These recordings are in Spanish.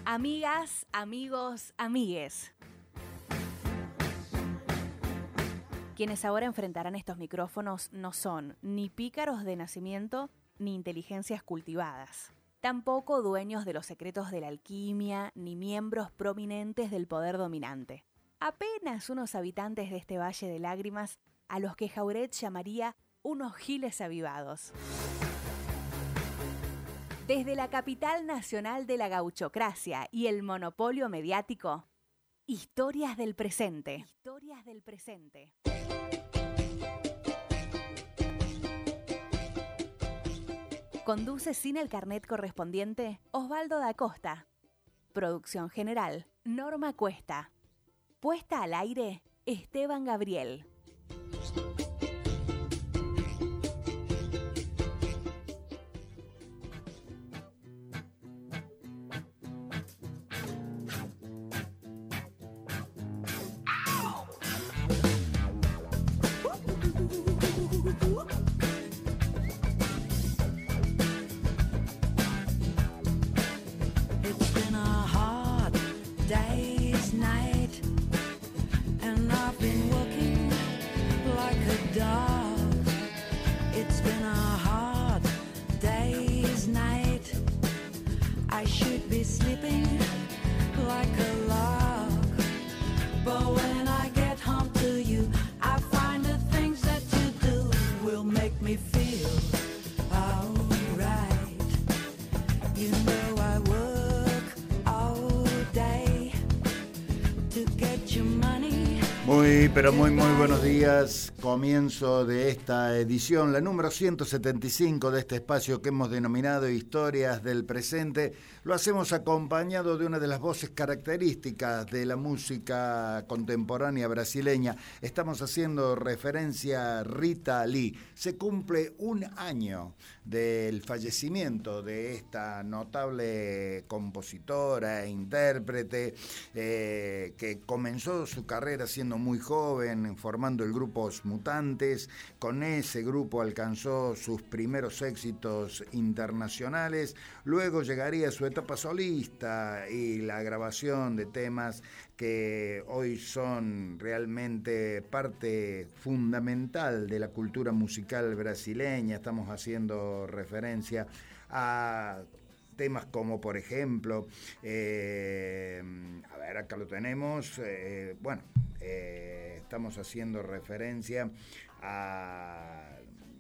Amigas, amigos, amigues. Quienes ahora enfrentarán estos micrófonos no son ni pícaros de nacimiento ni inteligencias cultivadas. Tampoco dueños de los secretos de la alquimia ni miembros prominentes del poder dominante. Apenas unos habitantes de este valle de lágrimas a los que Jauret llamaría unos giles avivados. Desde la capital nacional de la gauchocracia y el monopolio mediático, historias del presente. Historias del presente. Conduce sin el carnet correspondiente Osvaldo da Costa. Producción general Norma Cuesta. Puesta al aire Esteban Gabriel. Muy buenos días. Comienzo de esta edición, la número 175 de este espacio que hemos denominado Historias del Presente. Lo hacemos acompañado de una de las voces características de la música contemporánea brasileña. Estamos haciendo referencia a Rita Lee. Se cumple un año del fallecimiento de esta notable compositora e intérprete que comenzó su carrera siendo muy joven, formando el grupo Os Mutantes. Con ese grupo alcanzó sus primeros éxitos internacionales. Luego llegaría su etapa solista y la grabación de temas que hoy son realmente parte fundamental de la cultura musical brasileña. Estamos haciendo referencia a temas como, por ejemplo, a ver, acá lo tenemos, estamos haciendo referencia a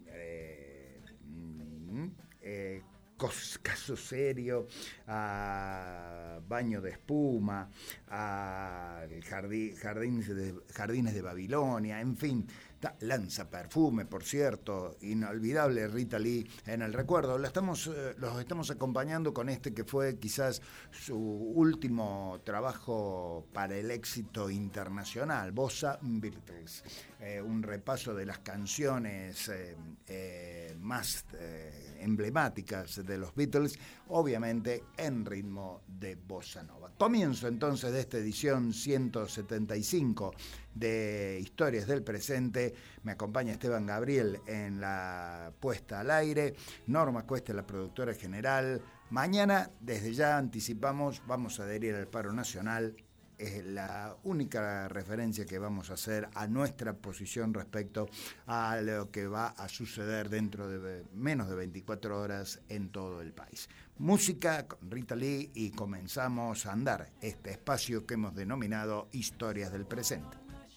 Caso Serio, a Baño de Espuma, a Jardines de Babilonia, en fin, Lanza Perfume, por cierto, inolvidable Rita Lee en el recuerdo. Los estamos acompañando con este que fue quizás su último trabajo para el éxito internacional, Bossa Beatles, un repaso de las canciones más emblemáticas de los Beatles, obviamente en ritmo de bossa nova. Comienzo entonces de esta edición 175 de Historias del Presente. Me acompaña Esteban Gabriel en la puesta al aire, Norma Cuesta, la productora general. Mañana, desde ya anticipamos, vamos a adherir al paro nacional. Es la única referencia que vamos a hacer a nuestra posición respecto a lo que va a suceder dentro de menos de 24 horas en todo el país. Música con Rita Lee y comenzamos a andar este espacio que hemos denominado Historias del Presente.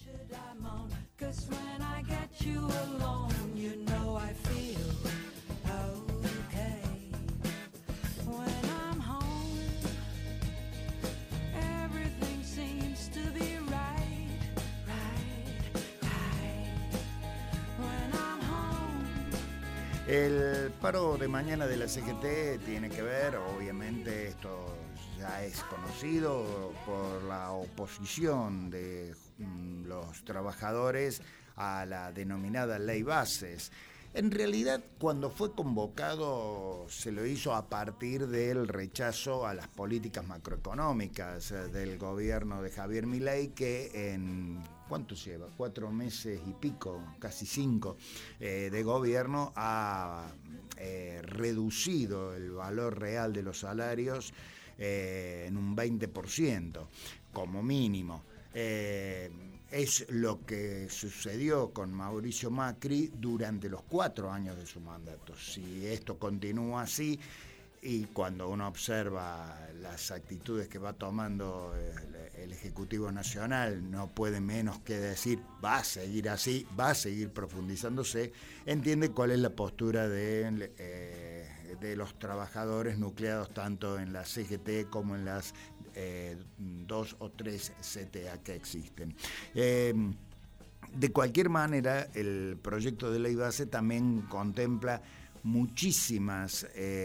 El paro de mañana de la CGT tiene que ver, obviamente esto ya es conocido por la oposición de los trabajadores a la denominada Ley Bases. En realidad, cuando fue convocado, se lo hizo a partir del rechazo a las políticas macroeconómicas del gobierno de Javier Milei, que en, ¿cuánto lleva? 4 meses y pico, casi 5, de gobierno, ha reducido el valor real de los salarios en un 20%, como mínimo. Es lo que sucedió con Mauricio Macri durante los 4 años de su mandato. Si esto continúa así, y cuando uno observa las actitudes que va tomando el Ejecutivo Nacional, no puede menos que decir, va a seguir así, va a seguir profundizándose, entiende cuál es la postura de los trabajadores nucleados tanto en la CGT como en las 2 o 3 CTA que existen. De cualquier manera, el proyecto de ley base también contempla muchísimas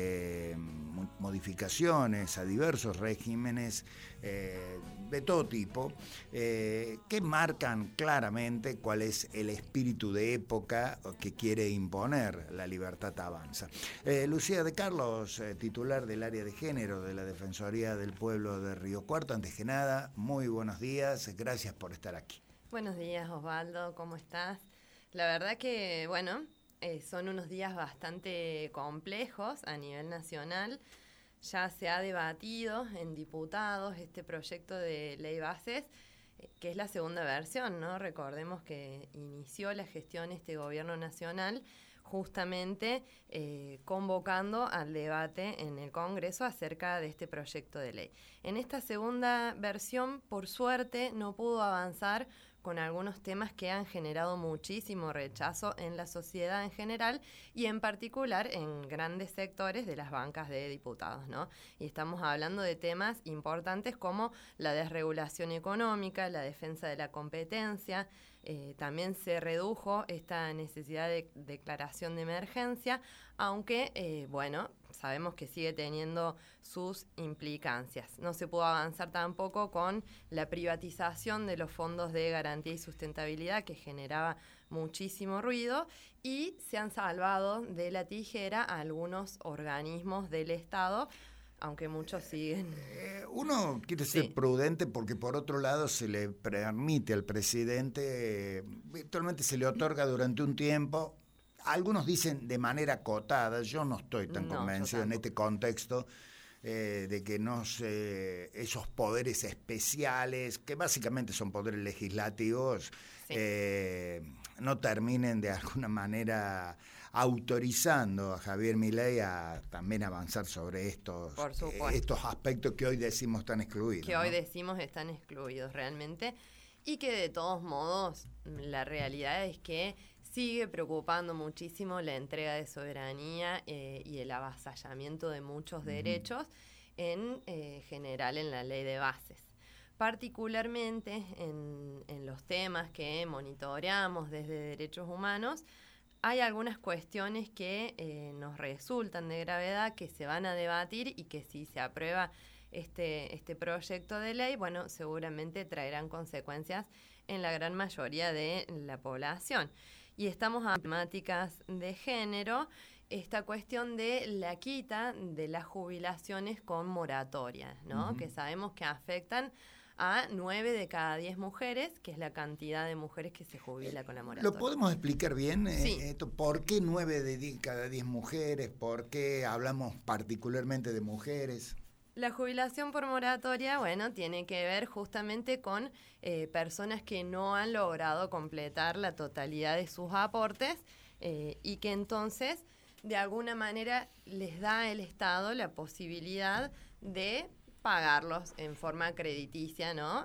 modificaciones a diversos regímenes de todo tipo que marcan claramente cuál es el espíritu de época que quiere imponer La Libertad Avanza. Lucía de Carlos, titular del área de género de la Defensoría del Pueblo de Río Cuarto, antes que nada, muy buenos días, gracias por estar aquí. Buenos días, Osvaldo, ¿cómo estás? La verdad que, bueno, son unos días bastante complejos a nivel nacional. Ya se ha debatido en diputados este proyecto de ley bases, que es la segunda versión, ¿no? Recordemos que inició la gestión este gobierno nacional justamente convocando al debate en el Congreso acerca de este proyecto de ley. En esta segunda versión, por suerte, no pudo avanzar con algunos temas que han generado muchísimo rechazo en la sociedad en general y en particular en grandes sectores de las bancas de diputados, ¿no? Y estamos hablando de temas importantes como la desregulación económica, la defensa de la competencia. También se redujo esta necesidad de declaración de emergencia, aunque, bueno, sabemos que sigue teniendo sus implicancias. No se pudo avanzar tampoco con la privatización de los fondos de garantía y sustentabilidad, que generaba muchísimo ruido, y se han salvado de la tijera a algunos organismos del Estado, aunque muchos siguen. Uno quiere ser prudente porque por otro lado se le permite al presidente, virtualmente se le otorga durante un tiempo, algunos dicen de manera acotada, yo no estoy tan convencido en este contexto de que esos poderes especiales, que básicamente son poderes legislativos, no terminen de alguna manera autorizando a Javier Milei a también avanzar sobre estos aspectos que hoy decimos están excluidos. Que hoy decimos están excluidos realmente, y que de todos modos la realidad es que sigue preocupando muchísimo la entrega de soberanía y el avasallamiento de muchos derechos en general en la ley de bases. Particularmente en los temas que monitoreamos desde Derechos Humanos, hay algunas cuestiones que nos resultan de gravedad, que se van a debatir y que si se aprueba este proyecto de ley, bueno, seguramente traerán consecuencias en la gran mayoría de la población. Y estamos a temáticas de género, esta cuestión de la quita de las jubilaciones con moratoria, ¿no? Que sabemos que afectan a 9 de cada 10 mujeres, que es la cantidad de mujeres que se jubila con la moratoria. ¿Lo podemos explicar bien? Sí. ¿Por qué 9 de cada 10 mujeres? ¿Por qué hablamos particularmente de mujeres? La jubilación por moratoria, bueno, tiene que ver justamente con personas que no han logrado completar la totalidad de sus aportes y que entonces, de alguna manera, les da el Estado la posibilidad de pagarlos en forma crediticia, ¿no?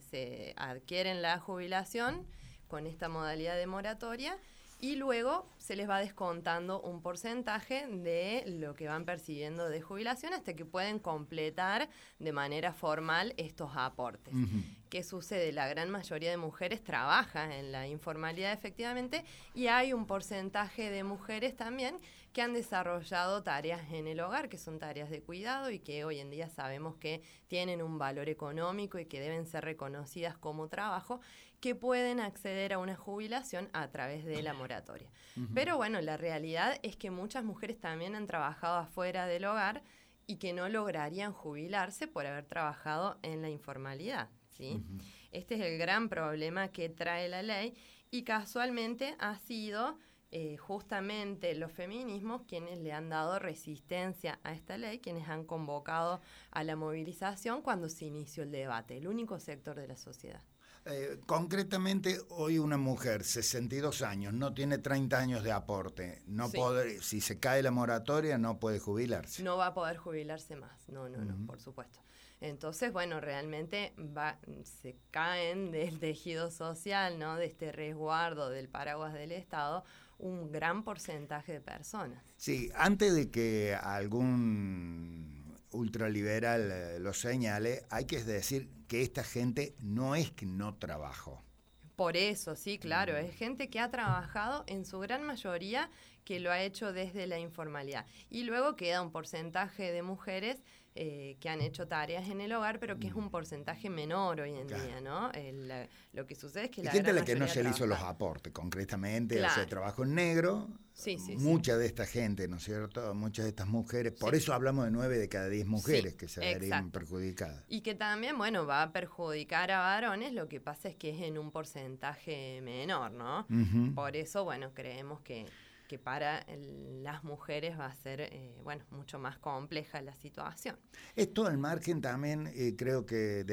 Se adquieren la jubilación con esta modalidad de moratoria y luego se les va descontando un porcentaje de lo que van percibiendo de jubilación hasta que pueden completar de manera formal estos aportes. ¿Qué sucede? La gran mayoría de mujeres trabaja en la informalidad efectivamente y hay un porcentaje de mujeres también que han desarrollado tareas en el hogar, que son tareas de cuidado y que hoy en día sabemos que tienen un valor económico y que deben ser reconocidas como trabajo, que pueden acceder a una jubilación a través de la moratoria. Pero bueno, la realidad es que muchas mujeres también han trabajado afuera del hogar y que no lograrían jubilarse por haber trabajado en la informalidad, ¿sí? Este es el gran problema que trae la ley y casualmente ha sido justamente los feminismos quienes le han dado resistencia a esta ley, quienes han convocado a la movilización cuando se inició el debate, el único sector de la sociedad. Concretamente, hoy una mujer, 62 años, no tiene 30 años de aporte, si se cae la moratoria no puede jubilarse. No va a poder jubilarse más, no, por supuesto. Entonces, bueno, realmente se caen del tejido social, ¿no? De este resguardo del paraguas del Estado, un gran porcentaje de personas. Sí, antes de que algún ultraliberal lo señale, hay que decir que esta gente no es que no trabajó. Por eso, sí, claro, es gente que ha trabajado en su gran mayoría, que lo ha hecho desde la informalidad. Y luego queda un porcentaje de mujeres que han hecho tareas en el hogar, pero que es un porcentaje menor hoy en día, ¿no? Lo que sucede es que la gente a la que no se le hizo los aportes, concretamente, claro. O sea, trabajo en negro, mucha de esta gente, ¿no es cierto? Muchas de estas mujeres, por eso hablamos de 9 de cada 10 mujeres que se verían perjudicadas. Y que también, bueno, va a perjudicar a varones, lo que pasa es que es en un porcentaje menor, ¿no? Por eso, bueno, creemos que para las mujeres va a ser, mucho más compleja la situación. Esto al margen también, creo que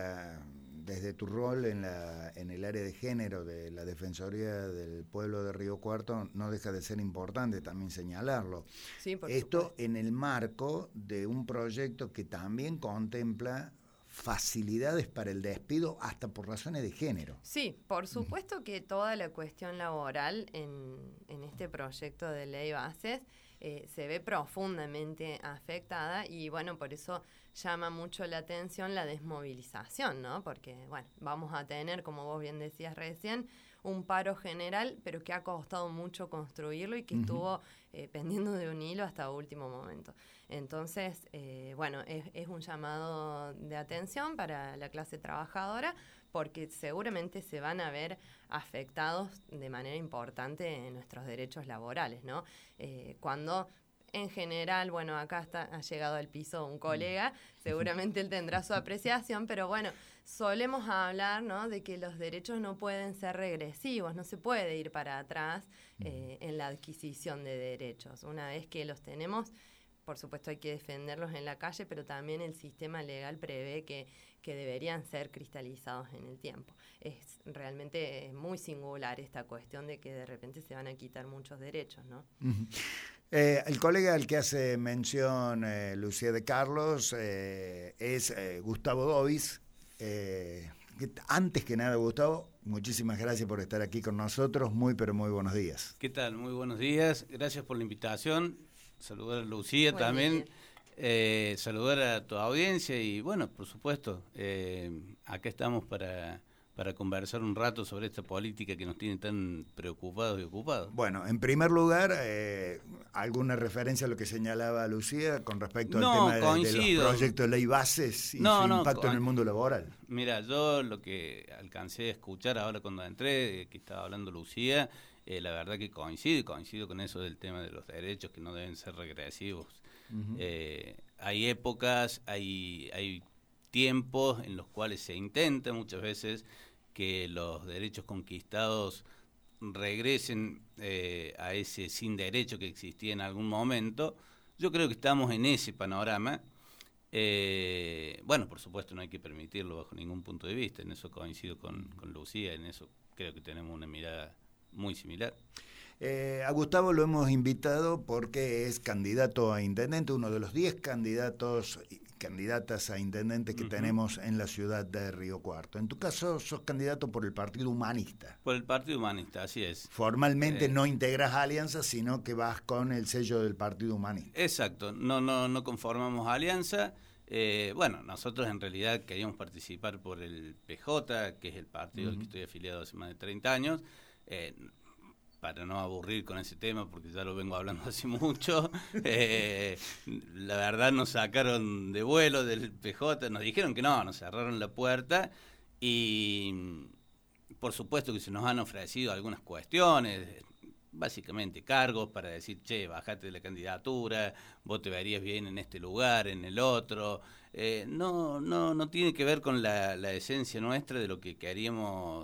desde tu rol en el área de género de la Defensoría del Pueblo de Río Cuarto, no deja de ser importante también señalarlo. Sí, por Esto supuesto. En el marco de un proyecto que también contempla facilidades para el despido hasta por razones de género. Sí, por supuesto que toda la cuestión laboral en este proyecto de ley bases se ve profundamente afectada y bueno, por eso llama mucho la atención la desmovilización, ¿no? Porque, bueno, vamos a tener, como vos bien decías recién, un paro general, pero que ha costado mucho construirlo y que estuvo pendiendo de un hilo hasta último momento. Entonces, es un llamado de atención para la clase trabajadora porque seguramente se van a ver afectados de manera importante en nuestros derechos laborales, ¿no? Cuando en general, bueno, acá ha llegado al piso un colega, seguramente él tendrá su apreciación, pero bueno, solemos hablar, ¿no?, de que los derechos no pueden ser regresivos, no se puede ir para atrás en la adquisición de derechos. Una vez que los tenemos, por supuesto hay que defenderlos en la calle, pero también el sistema legal prevé que deberían ser cristalizados en el tiempo. Es realmente muy singular esta cuestión de que de repente se van a quitar muchos derechos, ¿no? El colega al que hace mención Lucía de Carlos es Gustavo Dovis. Antes que nada, Gustavo, muchísimas gracias por estar aquí con nosotros. Pero muy buenos días. ¿Qué tal? Muy buenos días. Gracias por la invitación. Saludar a Lucía también. Saludar a tu audiencia y, bueno, por supuesto, acá estamos para conversar un rato sobre esta política que nos tiene tan preocupados y ocupados. Bueno, en primer lugar, ¿alguna referencia a lo que señalaba Lucía con respecto al tema de los proyectos de ley bases y su impacto en el mundo laboral? Mira, yo lo que alcancé a escuchar ahora cuando entré, que estaba hablando Lucía, la verdad que coincido con eso del tema de los derechos que no deben ser regresivos. Hay épocas, hay tiempos en los cuales se intenta muchas veces que los derechos conquistados regresen a ese sin derecho que existía en algún momento. Yo creo que estamos en ese panorama. Por supuesto no hay que permitirlo bajo ningún punto de vista, en eso coincido con Lucía, en eso creo que tenemos una mirada muy similar. A Gustavo lo hemos invitado porque es candidato a intendente, uno de los 10 candidatas a intendente que tenemos en la ciudad de Río Cuarto. En tu caso, sos candidato por el Partido Humanista. Por el Partido Humanista, así es. Formalmente no integras alianza, sino que vas con el sello del Partido Humanista. Exacto, no conformamos alianza. Nosotros en realidad queríamos participar por el PJ, que es el partido al que estoy afiliado hace más de 30 años. Para no aburrir con ese tema, porque ya lo vengo hablando hace mucho, la verdad nos sacaron de vuelo del PJ, nos dijeron que no, nos cerraron la puerta y por supuesto que se nos han ofrecido algunas cuestiones, básicamente cargos para decir, bajate de la candidatura, vos te verías bien en este lugar, en el otro. No tiene que ver con la esencia nuestra de lo que queríamos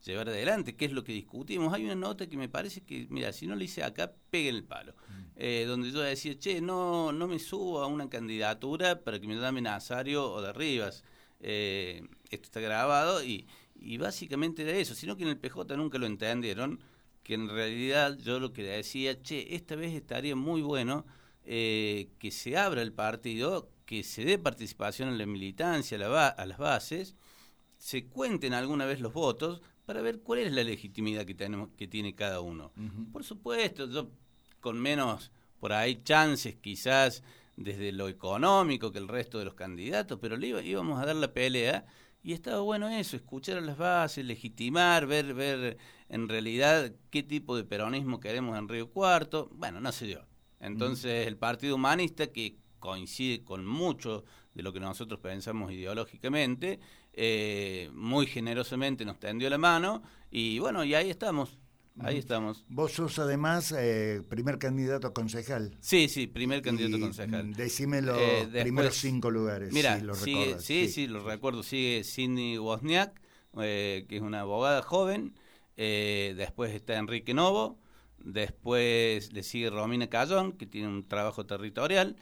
llevar adelante, que es lo que discutimos. Hay una nota que me parece que, mira, si no lo hice acá, peguen el palo. Donde yo decía, no me subo a una candidatura para que me llamen Nazario o de Rivas. Esto está grabado y básicamente era eso, sino que en el PJ nunca lo entendieron, que en realidad yo lo que decía, esta vez estaría muy bueno que se abra el partido, que se dé participación en la militancia, a las bases, se cuenten alguna vez los votos para ver cuál es la legitimidad que tiene cada uno. Uh-huh. Por supuesto, yo con menos por ahí chances quizás desde lo económico que el resto de los candidatos, pero le íbamos a dar la pelea y estaba bueno eso, escuchar a las bases, legitimar, ver en realidad qué tipo de peronismo queremos en Río Cuarto. Bueno, no se dio. Entonces el Partido Humanista, que coincide con mucho de lo que nosotros pensamos ideológicamente, muy generosamente nos tendió la mano y bueno, y ahí estamos. Ahí estamos. Vos sos además primer candidato a concejal. Sí, primer candidato a concejal. Decime los primeros 5 lugares. Mira, si los recuerdas. Sí, lo recuerdo. Sigue Cindy Wozniak, que es una abogada joven. Después está Enrique Novo. Después le sigue Romina Callón, que tiene un trabajo territorial.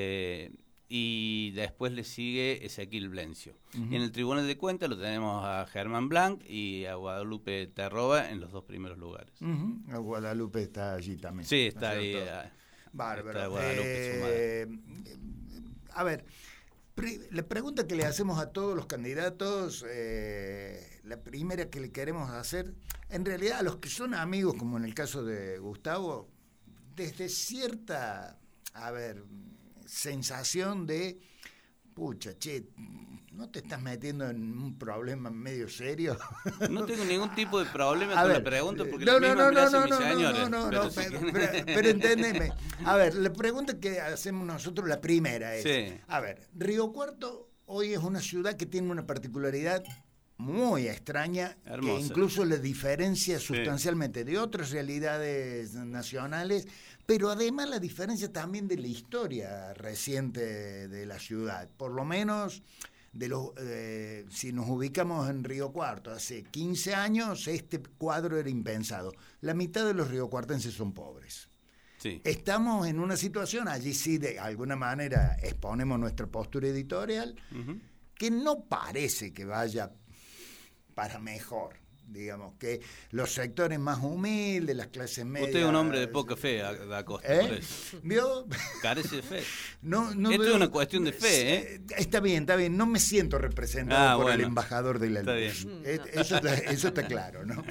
Y después le sigue Ezequiel Blencio. Uh-huh. Y en el Tribunal de Cuentas lo tenemos a Germán Blanc y a Guadalupe Terroba en los 2 primeros lugares. Uh-huh. A Guadalupe está allí también. Sí, está ahí. Bárbaro. Está Guadalupe a ver, la pregunta que le hacemos a todos los candidatos, la primera que le queremos hacer, en realidad a los que son amigos, como en el caso de Gustavo, desde cierta, sensación de, pucha, ¿no te estás metiendo en un problema medio serio? No tengo ningún tipo de problema con la pregunta porque no, la misma me hace mi señora. Pero entendeme. A ver, la pregunta que hacemos nosotros, la primera es, sí. A ver, Río Cuarto hoy es una ciudad que tiene una particularidad muy extraña, hermosa, que incluso le diferencia sustancialmente de otras realidades nacionales, pero además la diferencia también de la historia reciente de la ciudad. Por lo menos, si nos ubicamos en Río Cuarto, hace 15 años este cuadro era impensado. La mitad de los riocuartenses son pobres. Sí. Estamos en una situación, allí sí de alguna manera exponemos nuestra postura editorial, uh-huh, que no parece que vaya para mejor, digamos, que los sectores más humildes, las clases medias... Usted es un hombre de poca fe, da Costa, por eso. ¿Vio? Carece de fe. No Esto es una cuestión de fe, ¿eh? Está bien, no me siento representado por el embajador de la luz. Eso está claro, ¿no?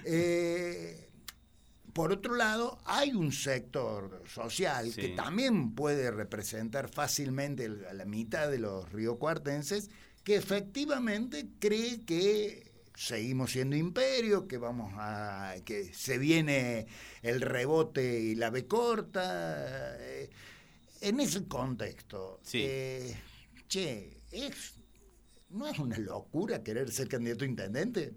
Por otro lado, hay un sector social que también puede representar fácilmente a la mitad de los riocuartenses, que efectivamente cree que seguimos siendo imperio, que se viene el rebote y la B corta. En ese contexto, ¿no es una locura querer ser candidato a intendente?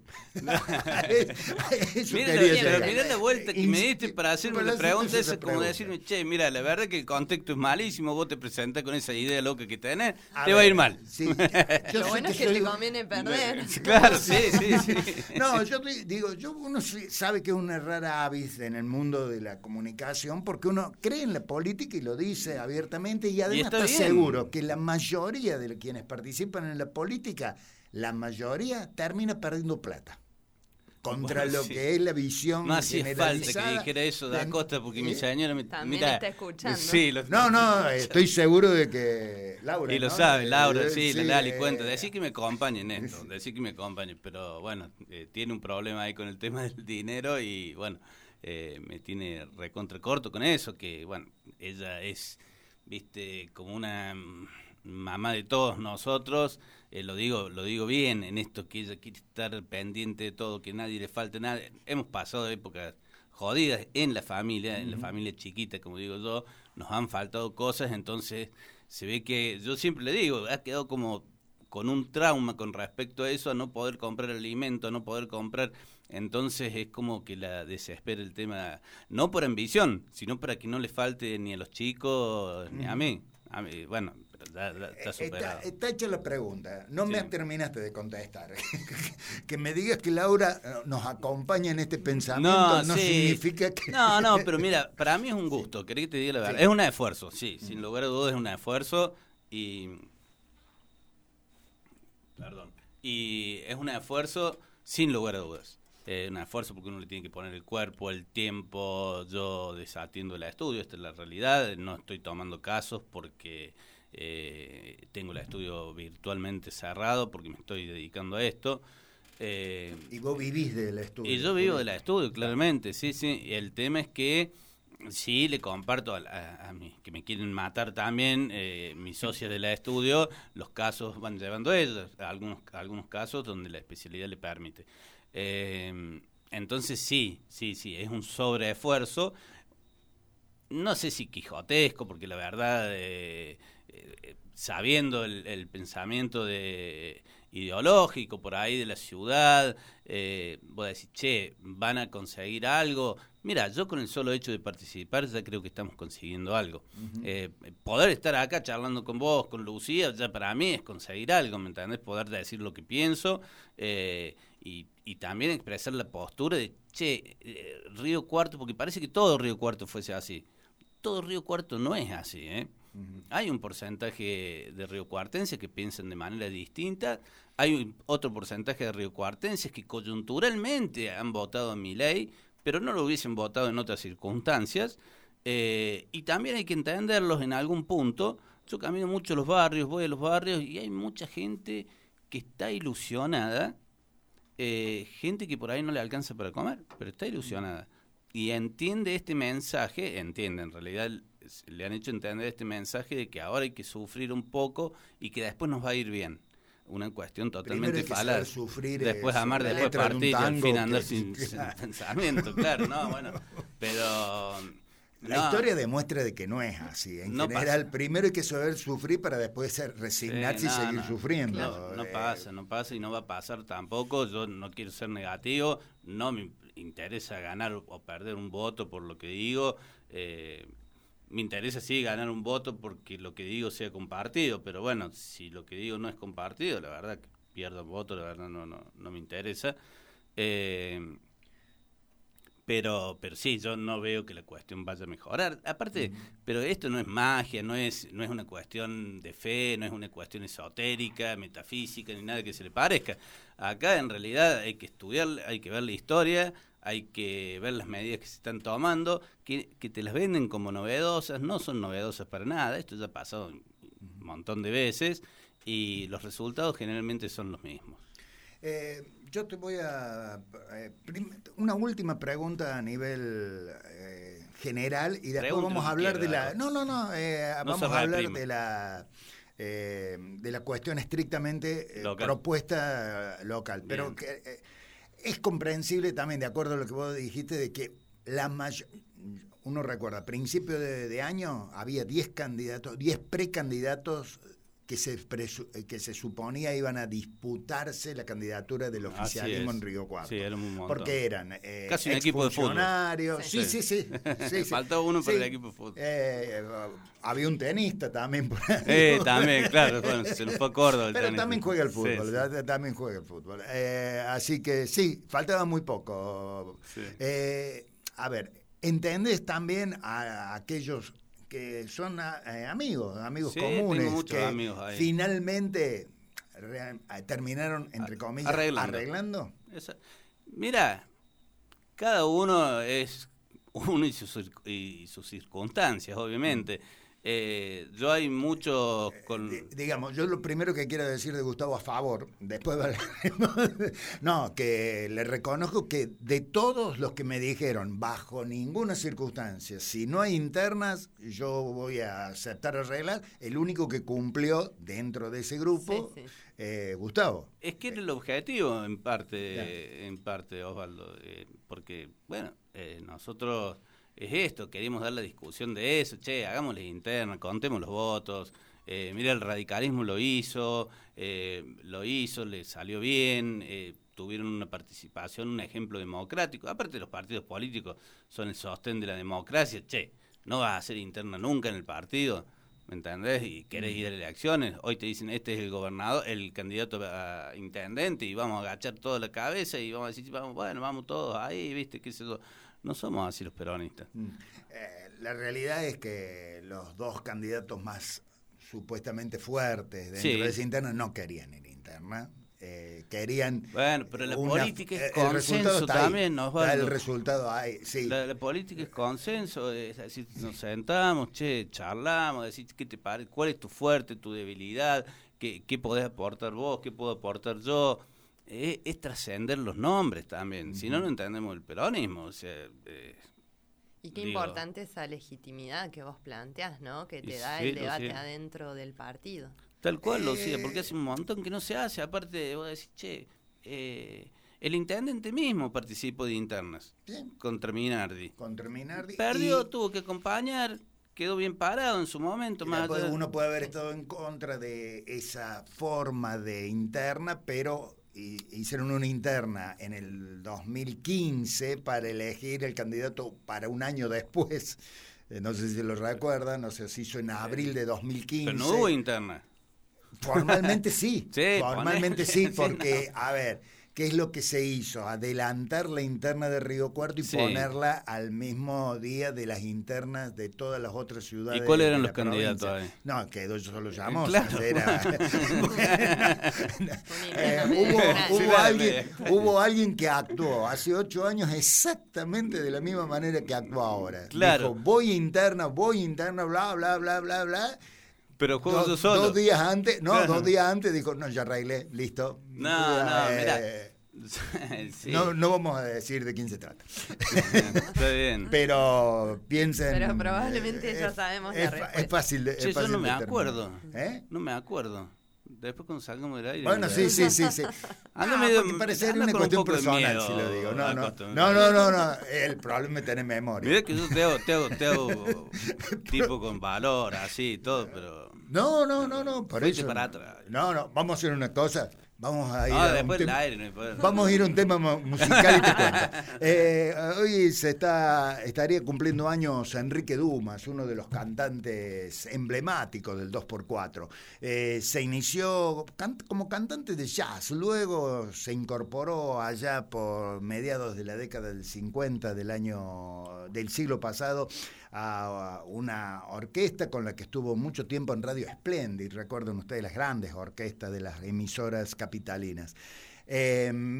Mirá la vuelta que me diste para hacerme la pregunta esa, como decirme, mira, la verdad que el contexto es malísimo, vos te presentás con esa idea loca que tenés, va a ir mal. Sí, lo bueno es que te conviene perder. Claro, sí. No, yo digo, uno sabe que es una rara avis en el mundo de la comunicación, porque uno cree en la política y lo dice abiertamente, y además está seguro que la mayoría de quienes participan en la política, la mayoría termina perdiendo plata contra lo que es la visión más generalizada. Más falta que dijera eso da Costa, porque mi señora también está escuchando. Sí, no, estoy seguro de que Laura, y lo sabe, Laura, la Lali cuenta, decir que me acompañe en esto, pero bueno, tiene un problema ahí con el tema del dinero y bueno, me tiene recontra corto con eso, que bueno, ella es, como una mamá de todos nosotros, lo digo bien en esto, que ella quiere estar pendiente de todo, que nadie le falte nada. Hemos pasado épocas jodidas en la familia, en la familia chiquita, como digo yo, nos han faltado cosas, entonces se ve que, yo siempre le digo, ha quedado como con un trauma con respecto a eso, a no poder comprar alimento, a no poder comprar, entonces es como que la desespera el tema, no por ambición, sino para que no le falte ni a los chicos, ni a mí. Bueno, está superado. Está hecha la pregunta. No Sí. me terminaste de contestar. Que me digas que Laura nos acompaña en este pensamiento no sí. significa que... No, pero mira, para mí es un gusto, ¿querés que te diga la verdad? Sí. Es un esfuerzo, sí, sin lugar a dudas es un esfuerzo y... Perdón. Y es un esfuerzo sin lugar a dudas. Un esfuerzo porque uno le tiene que poner el cuerpo, el tiempo. Yo desatiendo el estudio, esta es la realidad. No estoy tomando casos porque tengo el estudio virtualmente cerrado porque me estoy dedicando a esto. Y vos vivís del estudio. Y yo vivo del estudio, claramente, sí. Y el tema es que sí le comparto a mí, que me quieren matar también, mis socios del estudio, los casos van llevando ellos, algunos casos donde la especialidad le permite. Entonces sí, es un sobreesfuerzo, no sé si quijotesco, porque la verdad, sabiendo el pensamiento ideológico por ahí de la ciudad, voy a decir, che, van a conseguir algo. Mira, yo con el solo hecho de participar ya creo que estamos consiguiendo algo. Poder estar acá charlando con vos, con Lucía, ya para mí es conseguir algo, ¿me entendés? Poder decir lo que pienso y también expresar la postura de, che, Río Cuarto, porque parece que todo Río Cuarto fuese así. Todo Río Cuarto no es así, ¿eh? Hay un porcentaje de riocuartenses que piensan de manera distinta, hay otro porcentaje de riocuartenses que coyunturalmente han votado a Milei, pero no lo hubiesen votado en otras circunstancias, y también hay que entenderlos en algún punto. Yo camino mucho los barrios, voy a los barrios y hay mucha gente que está ilusionada, gente que por ahí no le alcanza para comer, pero está ilusionada y entiende este mensaje, en realidad le han hecho entender este mensaje de que ahora hay que sufrir un poco y que después nos va a ir bien. Una cuestión totalmente falaz. Después amar, después partir y al fin andar sin pensamiento, claro, no, bueno, pero... La historia demuestra de que no es así. En general, primero hay que saber sufrir para después resignarse y seguir sufriendo. No pasa y no va a pasar tampoco. Yo no quiero ser negativo, no me interesa ganar o perder un voto por lo que digo. Me interesa sí ganar un voto porque lo que digo sea compartido, pero bueno, si lo que digo no es compartido, la verdad que pierdo un voto, la verdad no me interesa. Pero sí, yo no veo que la cuestión vaya a mejorar. Aparte, pero esto no es magia, no es una cuestión de fe, no es una cuestión esotérica, metafísica, ni nada que se le parezca. Acá en realidad hay que estudiar, hay que ver la historia, hay que ver las medidas que se están tomando, que te las venden como novedosas, no son novedosas para nada, esto ya ha pasado un montón de veces y los resultados generalmente son los mismos. Yo te voy a... una última pregunta a nivel general y después vamos a hablar de la... vamos a hablar de la cuestión estrictamente propuesta local. Pero que, es comprensible también, de acuerdo a lo que vos dijiste, de que uno recuerda, a principio de año había 10 precandidatos que se suponía iban a disputarse la candidatura del oficialismo en Río Cuarto. Sí, era un montón. Porque eran casi un equipo de fútbol. Sí. Faltaba uno para el equipo de fútbol. Había un tenista también por ahí. También, claro. Bueno, se nos fue a Córdoba el Pero tenis. también juega el fútbol, también juega el fútbol. Así que sí, faltaba muy poco. Sí. A ver, ¿entendés también a aquellos que son amigos comunes, que amigos finalmente terminaron, entre comillas, arreglando? Mira, cada uno es uno y sus circunstancias, obviamente. Yo hay mucho digamos, yo lo primero que quiero decir de Gustavo a favor, después no, que le reconozco que de todos los que me dijeron, bajo ninguna circunstancia, si no hay internas, yo voy a aceptar arreglar, el único que cumplió dentro de ese grupo, Gustavo. Es que era el objetivo en parte, Osvaldo, porque, bueno, nosotros... Es esto, queremos dar la discusión de eso, hagámosle interna, contemos los votos, mira, el radicalismo lo hizo, le salió bien, tuvieron una participación, un ejemplo democrático, aparte los partidos políticos son el sostén de la democracia, no vas a hacer interna nunca en el partido, ¿me entendés? Y querés ir a elecciones. Hoy te dicen, este es el gobernador, el candidato a intendente, y vamos a agachar toda la cabeza y vamos a decir, vamos todos ahí, ¿viste? ¿Qué sé yo? No somos así los peronistas. La realidad es que los dos candidatos más supuestamente fuertes dentro de esa interna no querían ir interna. Querían... Bueno, pero la política es consenso también, el resultado hay, sí. La política es consenso, es decir, nos sentamos, charlamos, decir qué te parece, cuál es tu fuerte, tu debilidad, qué podés aportar vos, qué puedo aportar yo. Es trascender los nombres también, si no, no entendemos el peronismo, o sea... Y qué importante esa legitimidad que vos planteás, ¿no? Que te da el debate adentro del partido. Tal cual, Lucía, porque hace un montón que no se hace. Aparte, vos decís, el intendente mismo participó de internas contra Minardi. Perdió, tuvo que acompañar, quedó bien parado en su momento. Uno puede haber estado en contra de esa forma de interna, pero... hicieron una interna en el 2015 para elegir el candidato para un año después. No sé si lo recuerdan, no sé, se hizo en abril de 2015. Pero no hubo interna. Formalmente sí, formalmente sí, porque, a ver, ¿qué es lo que se hizo? Adelantar la interna de Río Cuarto y ponerla al mismo día de las internas de todas las otras ciudades. ¿Y cuáles eran los candidatos ahí? No, que yo solo llamó. Claro. Hubo alguien que actuó hace 8 años exactamente de la misma manera que actúa ahora. Claro. Dijo, voy interna, bla, bla, bla, bla, bla. Pero juego solo. 2 días antes, dos días antes dijo, no, ya arreglé, listo. Mirá. Sí. No vamos a decir de quién se trata. Está bien. Pero piensen... Pero probablemente ya sabemos la respuesta. Es fácil de yo no me acuerdo. No me acuerdo. Después cuando salgamos del aire... Bueno, sí. Porque parece una cuestión personal, si lo digo. No. El problema es tener memoria. Mirá que yo te hago tipo con valor, así y todo, pero... No, por eso. Para atrás. No, vamos a hacer una cosa. Vamos a ir Vamos a ir a un tema musical y te cuento. Hoy estaría cumpliendo años Enrique Dumas, uno de los cantantes emblemáticos del 2x4. Se inició como cantante de jazz, luego se incorporó allá por mediados de la década del 50 del siglo pasado a una orquesta con la que estuvo mucho tiempo en Radio Splendid. Recuerden ustedes las grandes orquestas de las emisoras capitalinas. En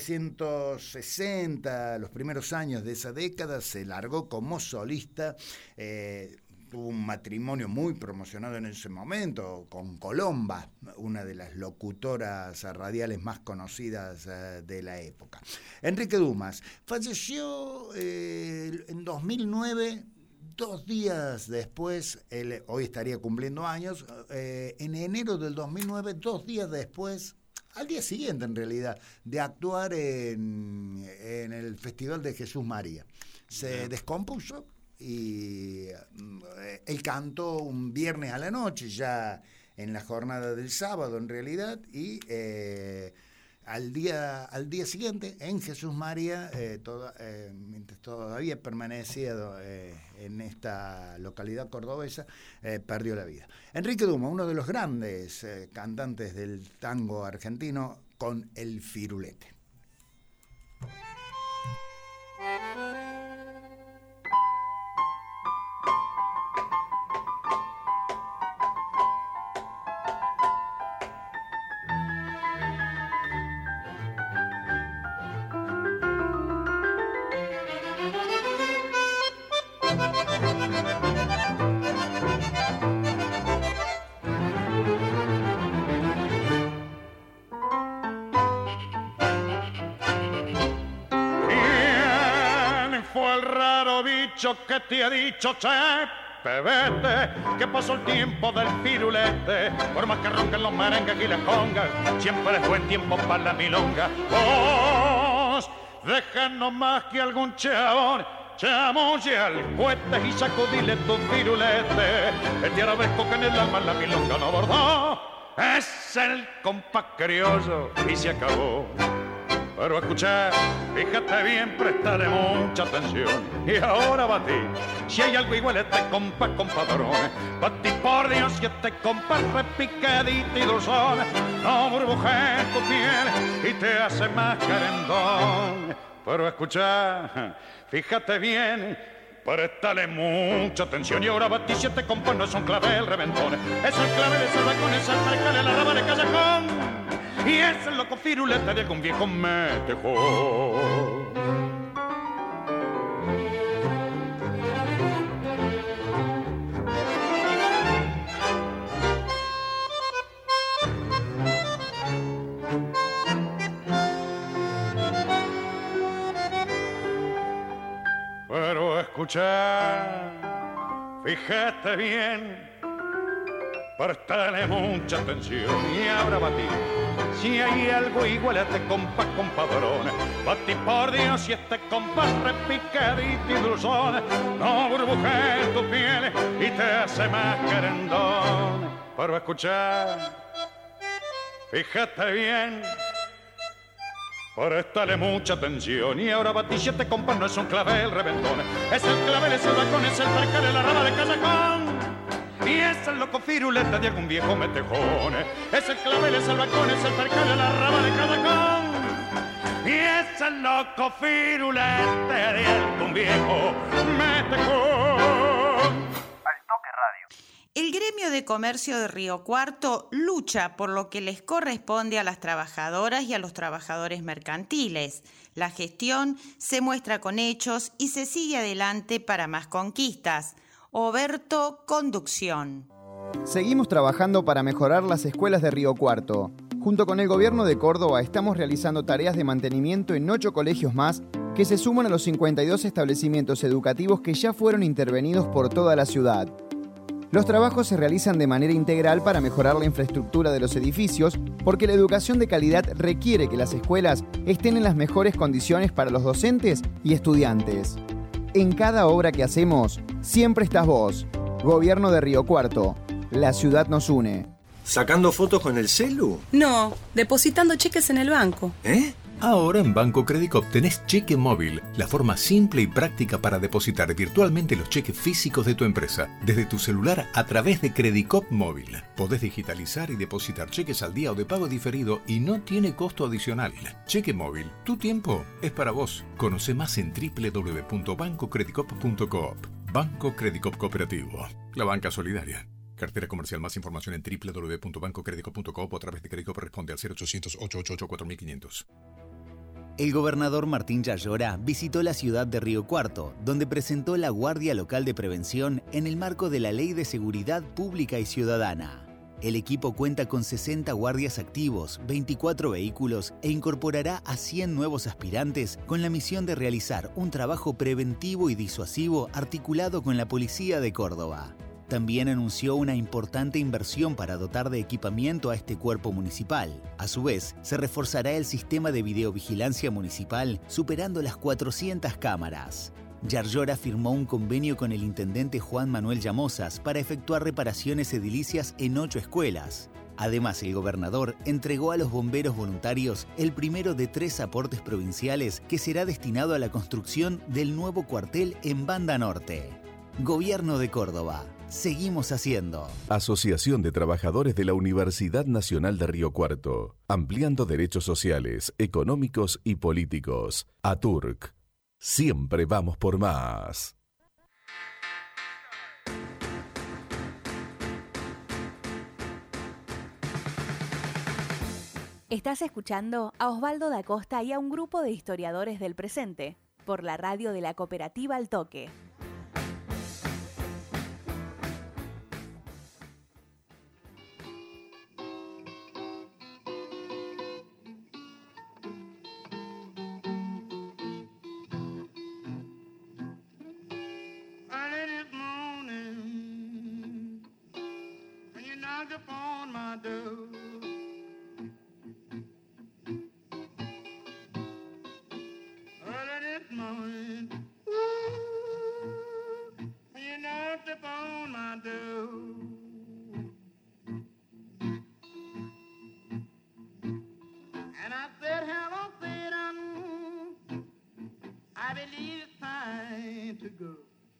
1960, los primeros años de esa década, se largó como solista. Tuvo un matrimonio muy promocionado en ese momento con Colomba, una de las locutoras radiales más conocidas de la época. Enrique Dumas falleció en 2009. 2 días después, hoy estaría cumpliendo años, en enero del 2009, 2 días después, al día siguiente en realidad, de actuar en el Festival de Jesús María. Se descompuso y él cantó un viernes a la noche, ya en la jornada del sábado en realidad, y... Al día siguiente, en Jesús María, mientras todavía permanecía en esta localidad cordobesa, perdió la vida. Enrique Dumas, uno de los grandes cantantes del tango argentino, con El Firulete. Que te ha dicho, che, bebete, que pasó el tiempo del firulete, por más que ronquen los merengues y les congas, siempre es buen tiempo para la milonga. Vos, déjanos más que algún chabón, chamulle al cohete y sacudile tu firulete, este arabesco que en el alma la milonga no bordó, es el compás criollo y se acabó. Pero escucha, fíjate bien, préstale mucha atención. Y ahora batí, si hay algo igual este compa, compadrón. Batí por Dios, si este compa repicadito y dulzón. No burbujea tu piel y te hace más querendón. Pero escucha, fíjate bien, préstale mucha atención. Y ahora batí, si este compa no es un clavel reventón. Es el clavel, es el balcón, es el percal, es la raba de callejón. Y es el loco firulete de algún viejo metejón. Pero escucha, fíjate bien, préstale mucha atención y ahora batí. Si hay algo igual a este compa, compadrón, batí por Dios si este compa repicadito y dulzón. No burbujea tu piel y te hace más querendón. Pero escucha, fíjate bien, préstale mucha atención. Y ahora batí si este compa no es un clavel reventón. Es el clavel, es el balcón, es el percal, es la rama de callejón. Y es el loco firulete de algún viejo metejón. Es el clavel, es el balcón, es el percal, es la rama de callejón. Y es el loco firulete de algún viejo metejón. El gremio de comercio de Río Cuarto lucha por lo que les corresponde a las trabajadoras y a los trabajadores mercantiles. La gestión se muestra con hechos y se sigue adelante para más conquistas. Oberto, conducción. Seguimos trabajando para mejorar las escuelas de Río Cuarto. Junto con el gobierno de Córdoba estamos realizando tareas de mantenimiento en 8 colegios más que se suman a los 52 establecimientos educativos que ya fueron intervenidos por toda la ciudad. Los trabajos se realizan de manera integral para mejorar la infraestructura de los edificios, porque la educación de calidad requiere que las escuelas estén en las mejores condiciones para los docentes y estudiantes. En cada obra que hacemos, siempre estás vos. Gobierno de Río Cuarto. La ciudad nos une. ¿Sacando fotos con el celu? No, depositando cheques en el banco. ¿Eh? Ahora en Banco Credicop tenés cheque móvil, la forma simple y práctica para depositar virtualmente los cheques físicos de tu empresa, desde tu celular a través de Credicop Móvil. Podés digitalizar y depositar cheques al día o de pago diferido y no tiene costo adicional. Cheque móvil, tu tiempo es para vos. Conoce más en www.bancocredicop.coop. Banco Credicop Cooperativo, la banca solidaria. Cartera comercial. Más información en www.bancocredicop.coop o a través de Credicop. Responde al 0800-888-4500. El gobernador Martín Yayora visitó la ciudad de Río Cuarto, donde presentó la Guardia Local de Prevención en el marco de la Ley de Seguridad Pública y Ciudadana. El equipo cuenta con 60 guardias activos, 24 vehículos e incorporará a 100 nuevos aspirantes con la misión de realizar un trabajo preventivo y disuasivo articulado con la Policía de Córdoba. También anunció una importante inversión para dotar de equipamiento a este cuerpo municipal. A su vez, se reforzará el sistema de videovigilancia municipal, superando las 400 cámaras. Yayora firmó un convenio con el intendente Juan Manuel Llamosas para efectuar reparaciones edilicias en 8 escuelas. Además, el gobernador entregó a los bomberos voluntarios el primero de 3 aportes provinciales que será destinado a la construcción del nuevo cuartel en Banda Norte. Gobierno de Córdoba. Seguimos haciendo. Asociación de Trabajadores de la Universidad Nacional de Río Cuarto. Ampliando derechos sociales, económicos y políticos. ATURC. Siempre vamos por más. Estás escuchando a Osvaldo da Costa y a un grupo de historiadores del presente por la radio de la cooperativa Al Toque. Upon my door. Early this morning, ooh, you knocked upon my door. And I said, hello, Peter. believe it's time to go.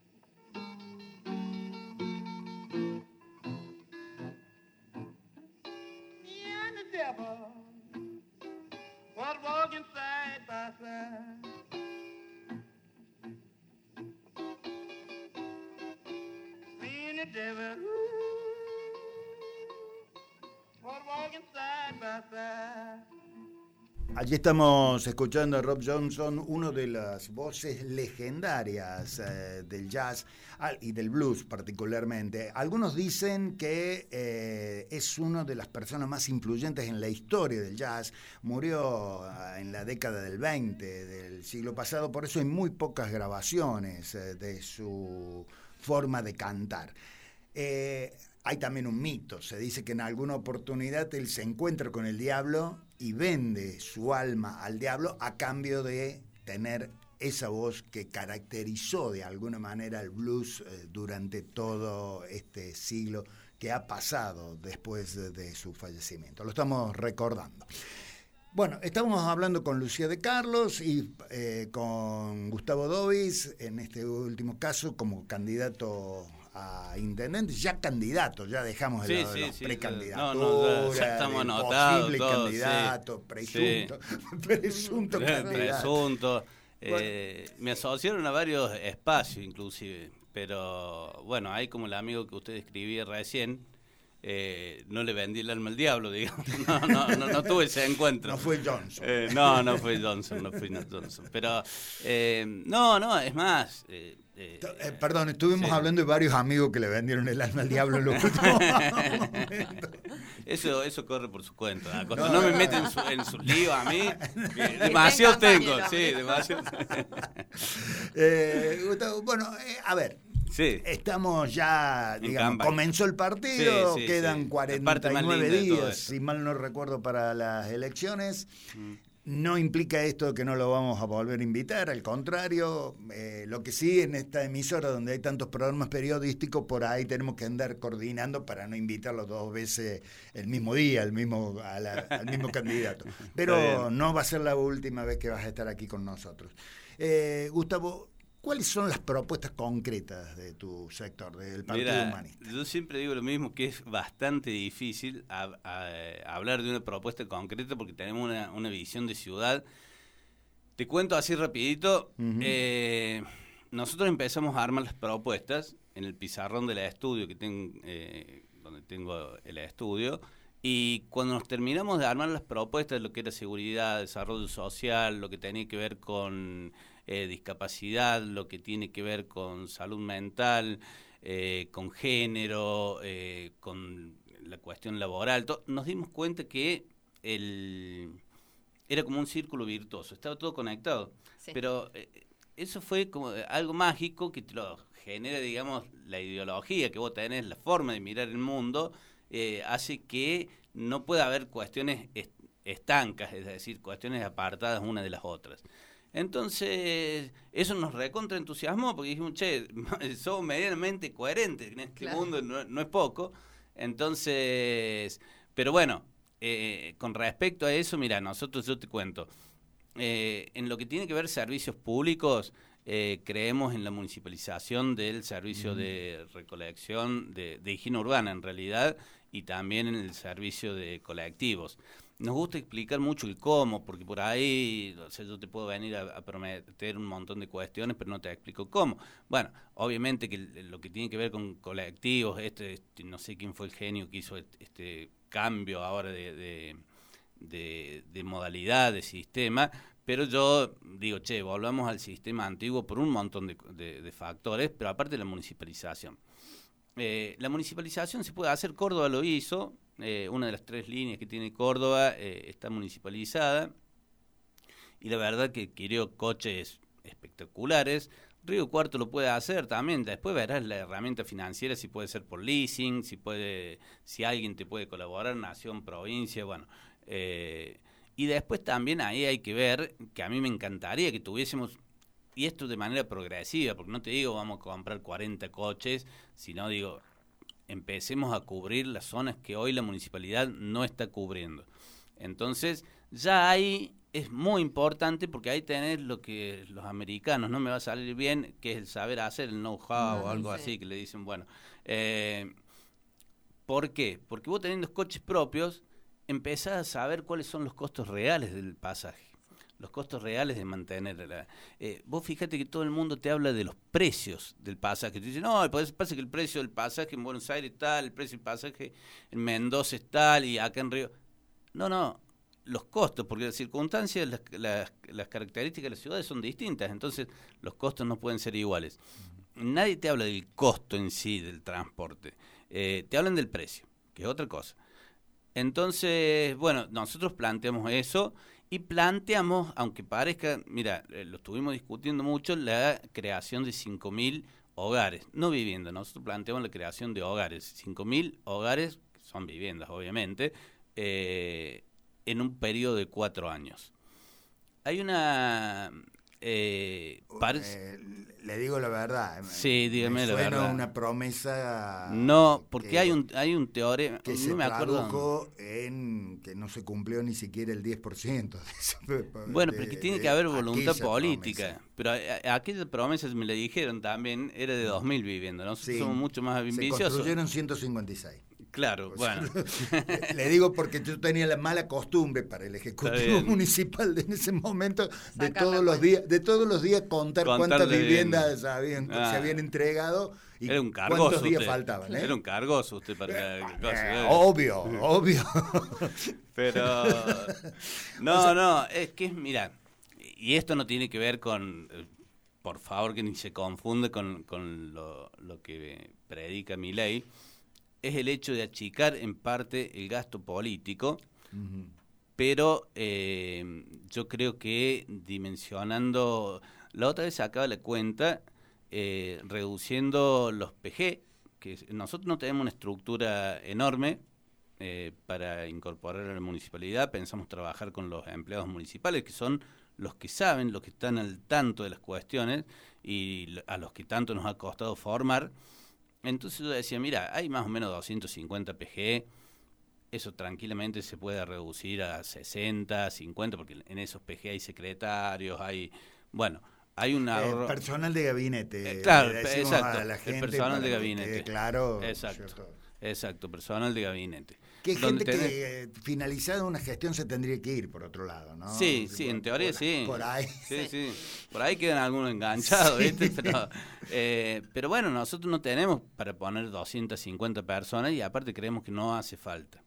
Me and the devil was walking side by side. Me and the devil was walking side by side. Allí estamos escuchando a Rob Johnson, una de las voces legendarias del jazz y del blues particularmente. Algunos dicen que es una de las personas más influyentes en la historia del jazz. Murió en la década del 20 del siglo pasado, por eso hay muy pocas grabaciones de su forma de cantar. Hay también un mito, se dice que en alguna oportunidad él se encuentra con el diablo y vende su alma al diablo a cambio de tener esa voz que caracterizó de alguna manera el blues durante todo este siglo que ha pasado después de su fallecimiento. Lo estamos recordando. Bueno, estamos hablando con Lucía de Carlos y con Gustavo Dovis, en este último caso como candidato a intendente, ya candidato, ya dejamos el lado de los precandidaturas, ya estamos anotados, posible candidato, presunto, presunto candidato. Presunto. Me asociaron a varios espacios inclusive, pero bueno, hay como el amigo que usted escribía recién, no le vendí el alma al diablo, digamos, no tuve ese encuentro. No fue Johnson. No fue Johnson, pero no, es más... perdón, estuvimos hablando de varios amigos que le vendieron el alma al diablo en los últimos momentos. Eso corre por su cuenta. No me meten en sus líos a mí. Demasiado tengo, demasiado. Gustavo, bueno, a ver. Sí. Estamos ya, digamos, comenzó el partido, quedan 49 días, si mal no recuerdo, para las elecciones. No implica esto que no lo vamos a volver a invitar, al contrario, lo que sí en esta emisora donde hay tantos programas periodísticos, por ahí tenemos que andar coordinando para no invitarlo 2 veces el mismo día, al mismo candidato. Pero no va a ser la última vez que vas a estar aquí con nosotros. Gustavo, ¿cuáles son las propuestas concretas de tu sector, del Partido Humanista? Yo siempre digo lo mismo, que es bastante difícil hablar de una propuesta concreta porque tenemos una visión de ciudad. Te cuento así rapidito. Nosotros empezamos a armar las propuestas en el pizarrón del estudio, donde tengo el estudio, y cuando nos terminamos de armar las propuestas, lo que era seguridad, desarrollo social, lo que tenía que ver con... discapacidad, lo que tiene que ver con salud mental, con género, con la cuestión laboral, nos dimos cuenta que era como un círculo virtuoso, estaba todo conectado, pero eso fue como algo mágico que te lo genera, digamos, la ideología que vos tenés, la forma de mirar el mundo, hace que no pueda haber cuestiones estancas, es decir, cuestiones apartadas una de las otras. Entonces, eso nos recontraentusiasmó porque dijimos, somos medianamente coherentes en este mundo, no es poco. Entonces, pero bueno, con respecto a eso, mira, yo te cuento, en lo que tiene que ver servicios públicos, creemos en la municipalización del servicio de recolección, de higiene urbana en realidad, y también en el servicio de colectivos. Nos gusta explicar mucho el cómo, porque por ahí, yo te puedo venir a prometer un montón de cuestiones, pero no te explico cómo. Bueno, obviamente que lo que tiene que ver con colectivos, no sé quién fue el genio que hizo este cambio ahora de modalidad, de sistema, pero yo digo, volvamos al sistema antiguo por un montón de factores, pero aparte de la municipalización. La municipalización se puede hacer, Córdoba lo hizo, una de las 3 líneas que tiene Córdoba está municipalizada y la verdad que adquirió coches espectaculares. Río Cuarto lo puede hacer también, después verás la herramienta financiera, si puede ser por leasing, si alguien te puede colaborar, nación, provincia, bueno. Y después también ahí hay que ver, que a mí me encantaría que tuviésemos, y esto de manera progresiva, porque no te digo vamos a comprar 40 coches, sino digo, empecemos a cubrir las zonas que hoy la municipalidad no está cubriendo. Entonces, ya hay es muy importante porque ahí tenés lo que los americanos, no me va a salir bien, que es el saber hacer, el know-how o algo así, que le dicen, bueno. ¿Por qué? Porque vos teniendo coches propios, empezás a saber cuáles son los costos reales del pasaje, los costos reales de mantenerla. Vos fíjate que todo el mundo te habla de los precios del pasaje. Te dicen, no, pasa que el precio del pasaje en Buenos Aires es tal, el precio del pasaje en Mendoza es tal, y acá en Río... No, los costos, porque las circunstancias, las características de las ciudades son distintas, entonces los costos no pueden ser iguales. Nadie te habla del costo en sí del transporte, te hablan del precio, que es otra cosa. Entonces, bueno, nosotros planteamos eso y planteamos, aunque parezca, mira, lo estuvimos discutiendo mucho, la creación de 5.000 hogares, no viviendas, nosotros planteamos la creación de hogares, 5.000 hogares, que son viviendas obviamente, en un periodo de 4 años. Hay una... le digo la verdad. Sí, dígame la verdad. Suena una promesa... No, porque hay un teorema... Que se tradujo en que no se cumplió ni siquiera el 10%. Bueno, pero que tiene que haber voluntad política. Promesa. Pero aquella promesa, me la dijeron también, era de 2.000 viviendas. Nosotros somos mucho más ambiciosos. Se construyeron 156. Claro, bueno. Le digo porque yo tenía la mala costumbre para el Ejecutivo Municipal de en ese momento de todos los días contar cuántas viviendas se habían entregado y era un cargoso cuántos días usted. faltaban. Era un cargoso usted para la cosa. Obvio. Pero no, es que mira, y esto no tiene que ver con, por favor que ni se confunde con lo que predica Milei. Es el hecho de achicar en parte el gasto político, pero yo creo que dimensionando, la otra vez sacaba la cuenta, reduciendo los PG, que nosotros no tenemos una estructura enorme para incorporar a la municipalidad, pensamos trabajar con los empleados municipales, que son los que saben, los que están al tanto de las cuestiones y a los que tanto nos ha costado formar. Entonces yo decía, mira, hay más o menos 250 PG, eso tranquilamente se puede reducir a 60, 50, porque en esos PG hay secretarios, hay un ahorro. Personal de gabinete. Claro, exacto, a la gente, el personal de gabinete. Claro. Exacto, personal de gabinete. Que hay gente que finalizada una gestión se tendría que ir por otro lado, ¿no? Sí, en teoría sí. Por ahí. Sí. Por ahí quedan algunos enganchados, ¿viste? Pero bueno, nosotros no tenemos para poner 250 personas y aparte creemos que no hace falta.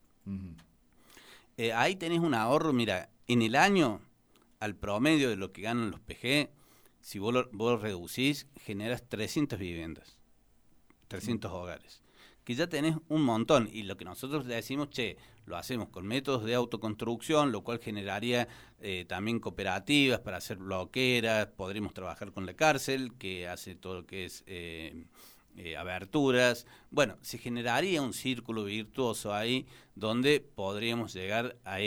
Ahí tenés un ahorro, mira, en el año, al promedio de lo que ganan los PG, si vos lo reducís, generas 300 viviendas, 300 hogares. Que ya tenés un montón, y lo que nosotros le decimos, lo hacemos con métodos de autoconstrucción, lo cual generaría también cooperativas para hacer bloqueras, podríamos trabajar con la cárcel, que hace todo lo que es aberturas. Bueno, se generaría un círculo virtuoso ahí donde podríamos llegar a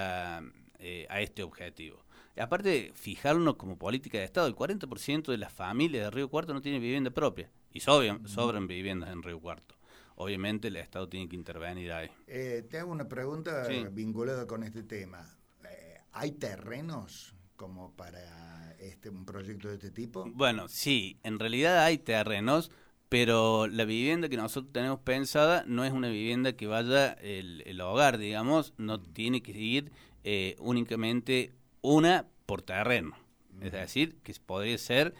este objetivo. Y aparte, fijarnos como política de Estado, el 40% de las familias de Río Cuarto no tienen vivienda propia, y sobran viviendas en Río Cuarto. Obviamente el Estado tiene que intervenir ahí. Te hago una pregunta vinculada con este tema. ¿Hay terrenos como para un proyecto de este tipo? Bueno, sí, en realidad hay terrenos, pero la vivienda que nosotros tenemos pensada no es una vivienda que vaya el hogar, digamos, no tiene que ir únicamente una por terreno. Es decir, que podría ser,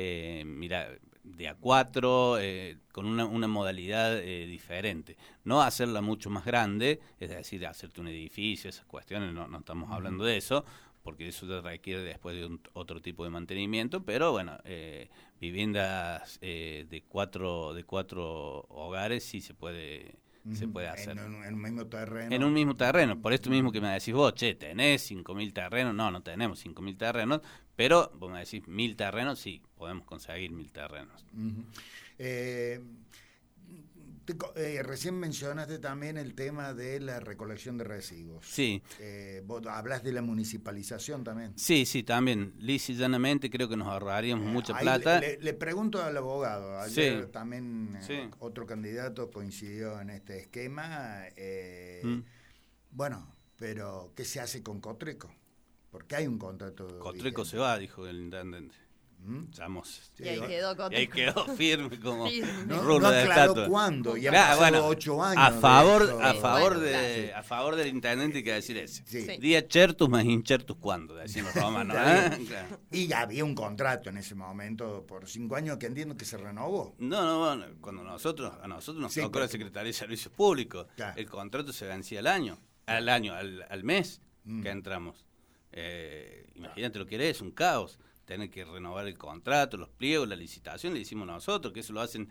de a 4, con una modalidad diferente. No hacerla mucho más grande, es decir, hacerte un edificio, esas cuestiones, no estamos hablando de eso, porque eso requiere después de otro tipo de mantenimiento, pero bueno, viviendas de cuatro hogares sí se puede hacer. En un mismo terreno. En un mismo terreno, por esto mismo que me decís vos, ¿tenés 5.000 terrenos? No tenemos 5.000 terrenos, pero vos me decís 1.000 terrenos, sí, podemos conseguir 1.000 terrenos. Recién mencionaste también el tema de la recolección de residuos. Sí. Vos hablas de la municipalización también. Sí, también. Lisa y llanamente creo que nos ahorraríamos mucha plata. Le pregunto al abogado. Ayer también otro candidato coincidió en este esquema. Bueno, pero ¿qué se hace con Cotreco? Porque hay un contrato. Cotreco se va, dijo el intendente. Estamos. Y ahí quedó Cotreco. Y ahí quedó firme como No rulo de aclaró estatua. cuándo, ya Claro, pasado bueno, 8 años. a favor del intendente hay que decir eso. Sí. Día certus más incertus cuando, decían los romanos. Claro. Y había un contrato en ese momento por 5 años que entiendo que se renovó. No, cuando a nosotros nos Sí, tocó la Secretaría de Servicios Públicos, Claro. el contrato se vencía al mes que entramos. Imagínate lo que era, es un caos. Tener que renovar el contrato, los pliegos, la licitación, le hicimos nosotros, que eso lo hacen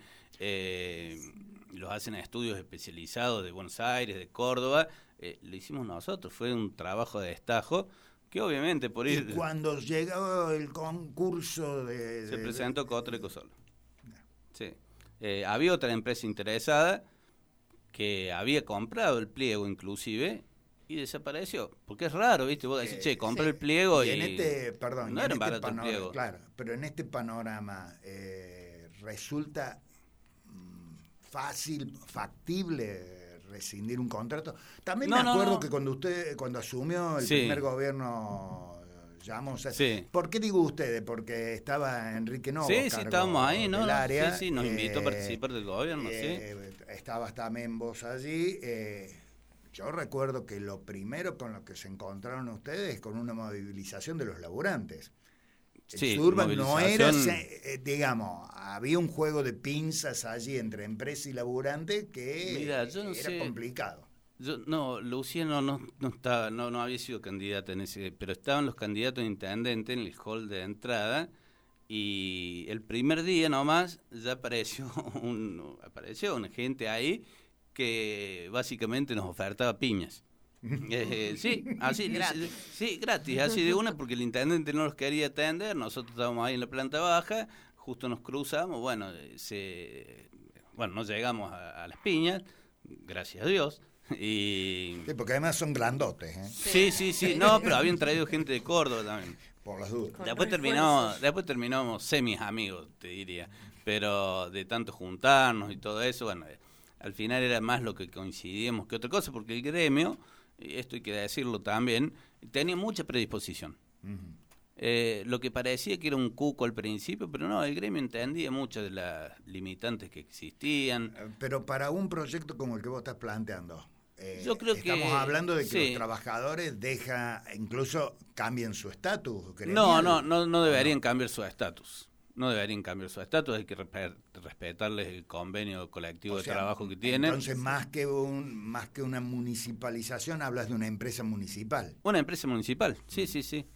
estudios especializados de Buenos Aires, de Córdoba, lo hicimos nosotros, fue un trabajo de destajo, que obviamente por ir... Y cuando llegó el concurso se presentó Cotreco solo. Sí. Había otra empresa interesada que había comprado el pliego inclusive, y desapareció, porque es raro, ¿viste? Vos decís, compré el pliego y... en este, perdón, no en era este barato el panorama, pliego. claro, pero en este panorama resulta fácil, factible rescindir un contrato. También me acuerdo que cuando asumió el primer gobierno, ¿por qué digo ustedes? Porque estaba Enrique Novo. Sí, estábamos ahí, ¿no? Del área, sí, nos invitó a participar del gobierno, sí. Estabas también vos allí. Yo recuerdo que lo primero con lo que se encontraron ustedes es con una movilización de los laburantes. El Surban no era, digamos, había un juego de pinzas allí entre empresa y laburante que era complicado. Luciano no había sido candidato en ese, pero estaban los candidatos a intendente en el hall de entrada y el primer día nomás ya apareció una gente ahí que básicamente nos ofertaba piñas. Sí, así, gratis. Sí, gratis, así de una, porque el intendente no los quería atender, nosotros estábamos ahí en la planta baja, justo nos cruzamos, no llegamos a las piñas, gracias a Dios. Sí, porque además son grandotes, ¿eh? Sí, no, pero habían traído gente de Córdoba también. Por las dudas. Después terminamos semis amigos, te diría, pero de tanto juntarnos y todo eso, al final era más lo que coincidíamos que otra cosa, porque el gremio, y esto hay que decirlo también, tenía mucha predisposición. Lo que parecía que era un cuco al principio, pero no, el gremio entendía muchas de las limitantes que existían. Pero para un proyecto como el que vos estás planteando, yo creo que estamos hablando de que los trabajadores incluso cambien su estatus. No deberían cambiar su estatus. No deberían cambiar su estatus, hay que respetarles el convenio colectivo de trabajo que tienen. Entonces, más que una municipalización, hablas de una empresa municipal. Una empresa municipal, sí.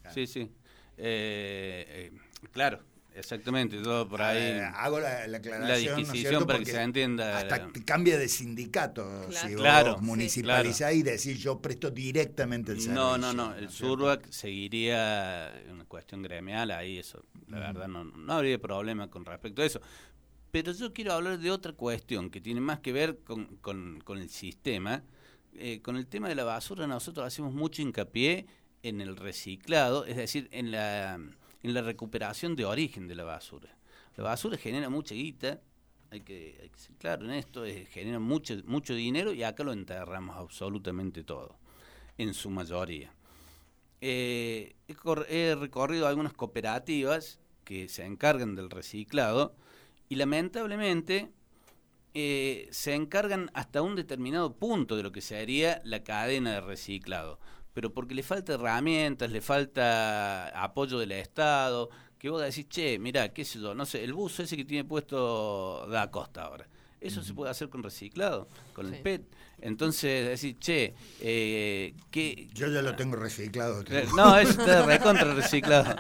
Claro, exactamente, todo por ahí. Hago la aclaración, la disquisición, ¿no? Para que se entienda. Hasta te cambia de sindicato, si vos municipalizás y decís yo presto directamente el servicio. No, el Surbac seguiría una cuestión gremial, ahí eso, la verdad no habría problema con respecto a eso. Pero yo quiero hablar de otra cuestión que tiene más que ver con el sistema. Con el tema de la basura nosotros hacemos mucho hincapié en el reciclado, es decir, en la recuperación de origen de la basura. La basura genera mucha guita, hay que ser claro en esto, genera mucho dinero y acá lo enterramos absolutamente todo, en su mayoría. He recorrido algunas cooperativas que se encargan del reciclado y lamentablemente se encargan hasta un determinado punto de lo que sería la cadena de reciclado, pero porque le falta herramientas, le falta apoyo del Estado, que vos decís, mirá, qué sé yo, no sé, el buzo ese que tiene puesto Da Costa ahora, eso se puede hacer con reciclado, con el PET. Entonces decís, yo ya lo tengo reciclado. No, eso está recontra reciclado.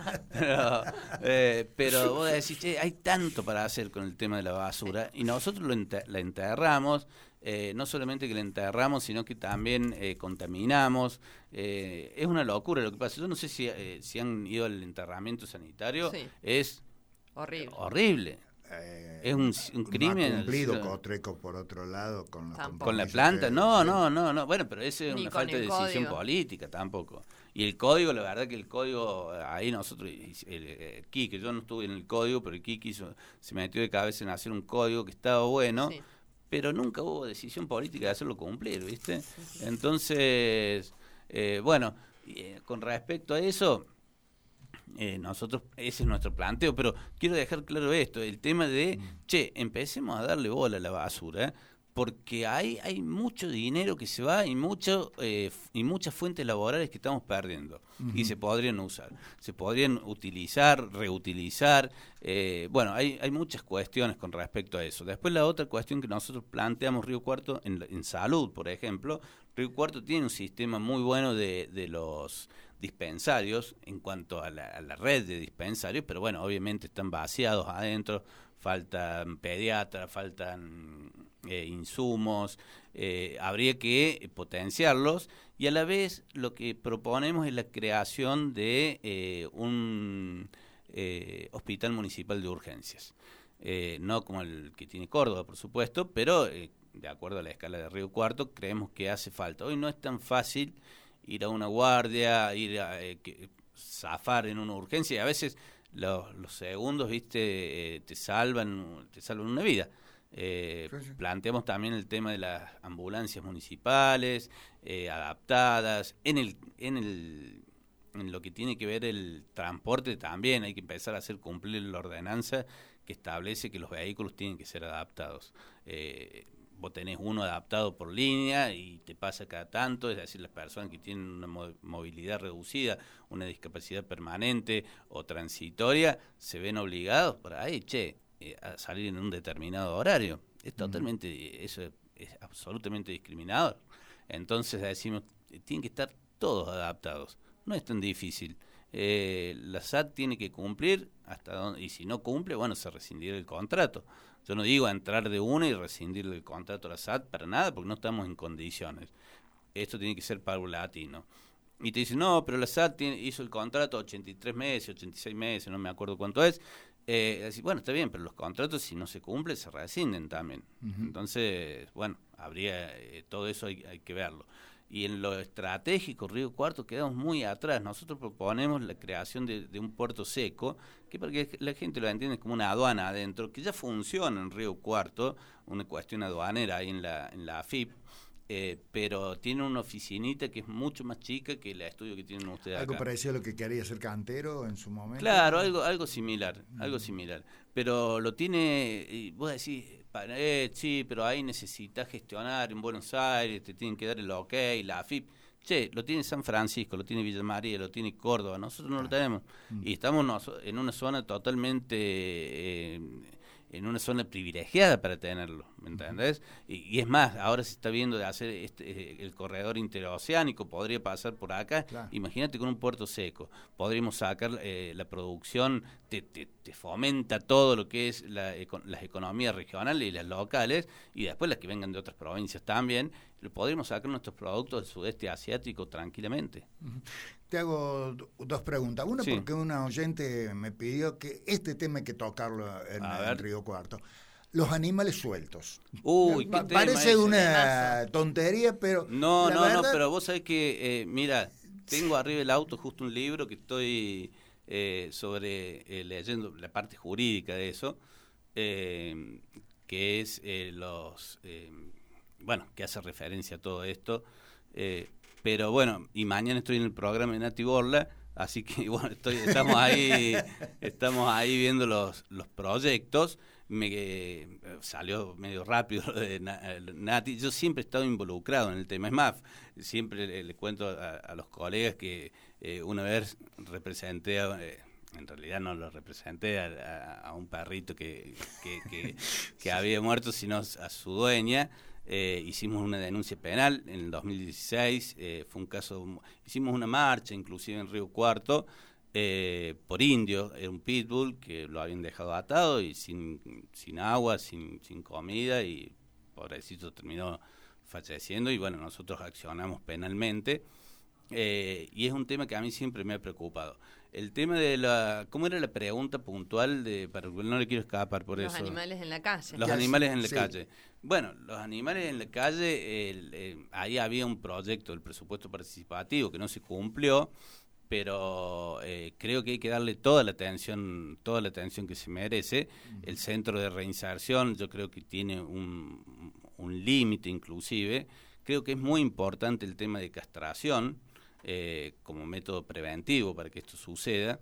Pero vos decís, hay tanto para hacer con el tema de la basura, y nosotros la enterramos. No solamente que la enterramos, sino que también contaminamos. Es una locura lo que pasa. Yo no sé si han ido al enterramiento sanitario. Sí. Es horrible. Es un crimen. No ha cumplido Cotreco, por otro lado, con la planta. No. Bueno, pero eso es una falta de decisión política tampoco. Y el código, la verdad que el código, ahí nosotros, Quique, yo no estuve en el código, pero el Quique se metió de cabeza en hacer un código que estaba bueno. Sí. Pero nunca hubo decisión política de hacerlo cumplir, ¿viste? Entonces, Con respecto a eso, nosotros, ese es nuestro planteo, pero quiero dejar claro esto, el tema de, empecemos a darle bola a la basura, porque hay mucho dinero que se va y muchas fuentes laborales que estamos perdiendo y se podrían usar, se podrían utilizar, reutilizar, hay muchas cuestiones con respecto a eso. Después la otra cuestión que nosotros planteamos Río Cuarto en salud, por ejemplo, Río Cuarto tiene un sistema muy bueno de los dispensarios en cuanto a la red de dispensarios, pero bueno, obviamente están vaciados adentro, faltan pediatras, faltan insumos, habría que potenciarlos, y a la vez lo que proponemos es la creación de un hospital municipal de urgencias, no como el que tiene Córdoba, por supuesto, pero de acuerdo a la escala de Río Cuarto creemos que hace falta. Hoy no es tan fácil ir a una guardia, ir a zafar en una urgencia, y a veces los segundos, viste, te salvan una vida. Planteamos también el tema de las ambulancias municipales adaptadas. En lo que tiene que ver el transporte también hay que empezar a hacer cumplir la ordenanza que establece que los vehículos tienen que ser adaptados. Vos tenés uno adaptado por línea y te pasa cada tanto, es decir, las personas que tienen una movilidad reducida, una discapacidad permanente o transitoria, se ven obligados por ahí, a salir en un determinado horario. Es totalmente, eso es absolutamente discriminador. Entonces decimos, tienen que estar todos adaptados. No es tan difícil. La SAT tiene que cumplir hasta donde, y si no cumple, bueno, se rescindirá el contrato. Yo no digo entrar de una y rescindir el contrato a la SAT para nada, porque no estamos en condiciones. Esto tiene que ser paulatino. Y te dicen, no, pero la SAT hizo el contrato 83 meses, 86 meses, no me acuerdo cuánto es. Bueno, está bien, pero los contratos, si no se cumple, se rescinden también. Entonces, bueno, habría todo eso hay que verlo. Y en lo estratégico, Río Cuarto, quedamos muy atrás. Nosotros proponemos la creación de un puerto seco, que para que la gente lo entienda como una aduana adentro, que ya funciona en Río Cuarto, una cuestión aduanera ahí en la AFIP, pero tiene una oficinita que es mucho más chica que el estudio que tienen ustedes acá. ¿Algo parecido a lo que quería hacer Cantero en su momento? Claro, algo similar, algo similar. Pero lo tiene, y vos decís, sí, pero ahí necesitas gestionar en Buenos Aires, te tienen que dar el ok, la AFIP. Lo tiene San Francisco, lo tiene Villa María, lo tiene Córdoba, nosotros no lo tenemos. Y estamos en una zona totalmente... en una zona privilegiada para tenerlo, ¿me entendés? Y es más, ahora se está viendo de hacer el corredor interoceánico, podría pasar por acá. Claro. Imagínate con un puerto seco, podríamos sacar la producción, te fomenta todo lo que es las economías regionales y las locales, y después las que vengan de otras provincias también, podríamos sacar nuestros productos del sudeste asiático tranquilamente. Te hago dos preguntas. Una, porque una oyente me pidió que este tema hay que tocarlo en Río Cuarto. Los animales sueltos. Uy, qué tema parece una tontería, pero no, verdad... pero vos sabés que, mira, tengo arriba del auto justo un libro que estoy leyendo la parte jurídica de eso, que es que hace referencia a todo esto. Pero bueno, y mañana estoy en el programa de Nati Borla, así que bueno, estamos ahí viendo los proyectos. Salió medio rápido lo de Nati. Yo siempre he estado involucrado en el tema. Es más, siempre le cuento a los colegas que una vez representé en realidad no lo representé a un perrito que había muerto, sino a su dueña. Hicimos una denuncia penal en el 2016, fue un caso, hicimos una marcha inclusive en Río Cuarto por indio, era un pitbull que lo habían dejado atado y sin agua, sin comida, y pobrecito terminó falleciendo, y bueno, nosotros accionamos penalmente, y es un tema que a mí siempre me ha preocupado. El tema de ¿cómo era la pregunta puntual para no le quiero escapar por eso? Los animales en la calle. Los animales en la calle. Bueno, los animales en la calle, ahí había un proyecto del presupuesto participativo que no se cumplió, pero creo que hay que darle toda la atención que se merece. El centro de reinserción yo creo que tiene un límite inclusive. Creo que es muy importante el tema de castración. como método preventivo para que esto suceda.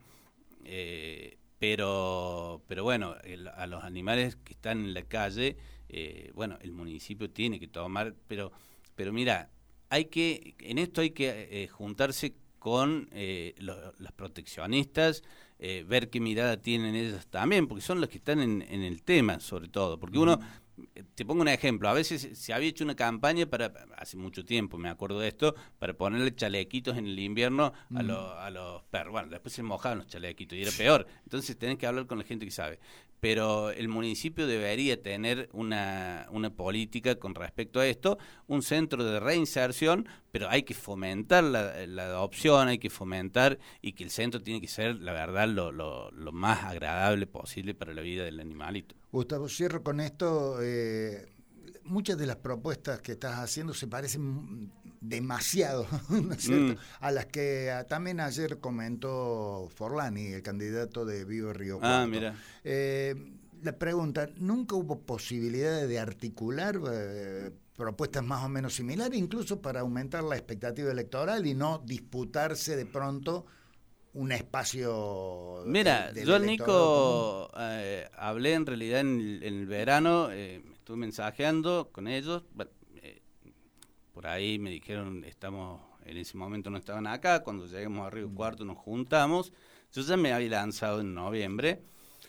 Pero bueno, a los animales que están en la calle, bueno, el municipio tiene que tomar, pero mira, en esto hay que juntarse con los proteccionistas, ver qué mirada tienen ellas también, porque son los que están en el tema, sobre todo, porque uno, te pongo un ejemplo, a veces se había hecho una campaña hace mucho tiempo, me acuerdo de esto, para ponerle chalequitos en el invierno a los perros. Bueno, después se mojaban los chalequitos y era peor. Entonces tenés que hablar con la gente que sabe. Pero el municipio debería tener una política con respecto a esto, un centro de reinserción, pero hay que fomentar la adopción, hay que fomentar, y que el centro tiene que ser, la verdad, lo más agradable posible para la vida del animalito. Gustavo, cierro con esto. Muchas de las propuestas que estás haciendo se parecen demasiado, ¿no es cierto?, a las que también ayer comentó Forlani, el candidato de Vivo Río Cuarto. Mira. La pregunta, ¿nunca hubo posibilidad de articular propuestas más o menos similares, incluso para aumentar la expectativa electoral y no disputarse de pronto un espacio? Mira, yo al Nico hablé en realidad en el verano, estuve mensajeando con ellos, por ahí me dijeron, en ese momento no estaban acá, cuando lleguemos a Río Cuarto nos juntamos, yo ya me había lanzado en noviembre,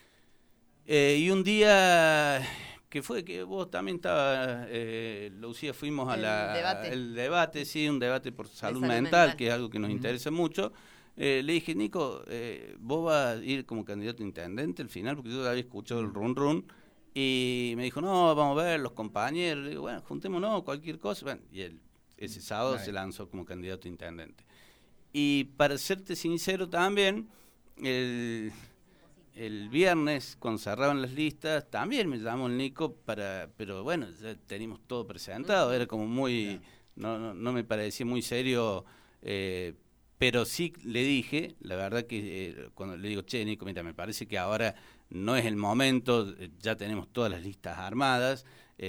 y un día que fue que vos también estabas, Lucía, fuimos el debate, sí, un debate por salud mental, que es algo que nos interesa mucho. Le dije, Nico, vos vas a ir como candidato a intendente al final, porque yo había escuchado el run, y me dijo, no, vamos a ver los compañeros. Le digo, bueno, juntémonos, cualquier cosa. Bueno, y ese sábado se lanzó como candidato a intendente. Y para serte sincero también, el viernes, cuando cerraban las listas, también me llamó el Nico pero bueno, ya teníamos todo presentado, era como muy, no me parecía muy serio, pero sí le dije, la verdad que cuando le digo, che, Nico, mira, me parece que ahora no es el momento, ya tenemos todas las listas armadas,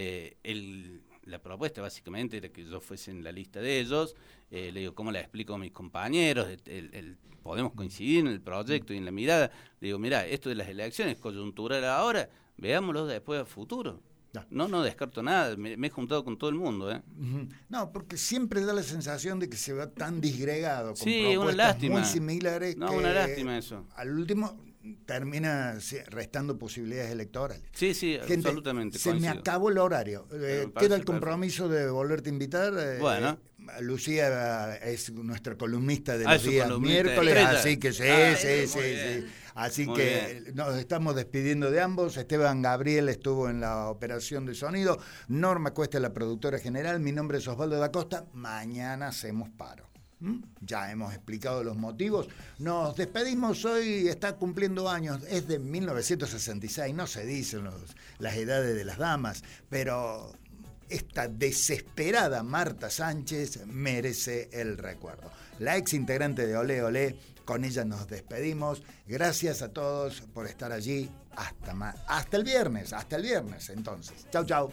la propuesta básicamente era que yo fuese en la lista de ellos, le digo, ¿cómo la explico a mis compañeros? Podemos coincidir en el proyecto y en la mirada. Le digo, mira, esto de las elecciones coyuntural ahora, veámoslo después a futuro. No descarto nada, me he juntado con todo el mundo. No, porque siempre da la sensación de que se va tan disgregado, con sí, propuestas una lástima. muy similares. No, que una lástima eso. Al último termina restando posibilidades electorales. Sí, Gente, absolutamente. Se coincido. me acabó el horario. Queda el compromiso de volverte a invitar. Bueno. Lucía es nuestra columnista de los días miércoles, estrella. Así que sí. Así muy que bien. Nos estamos despidiendo de ambos. Esteban Gabriel estuvo en la operación de sonido, Norma Cuesta, la productora general. Mi nombre es Osvaldo da Costa. Mañana hacemos paro. Ya hemos explicado los motivos. Nos despedimos hoy, está cumpliendo años, es de 1966, no se dicen las edades de las damas, pero esta desesperada Marta Sánchez merece el recuerdo. La ex integrante de Olé Olé, con ella nos despedimos. Gracias a todos por estar allí. Hasta el viernes entonces. Chau, chau.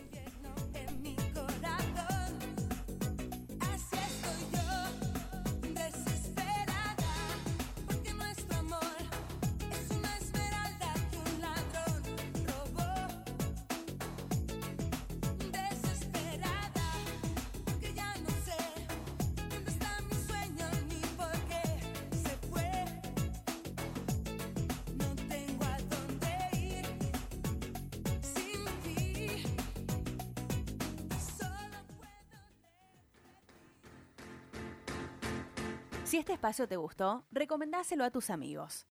Si este espacio te gustó, recomendáselo a tus amigos.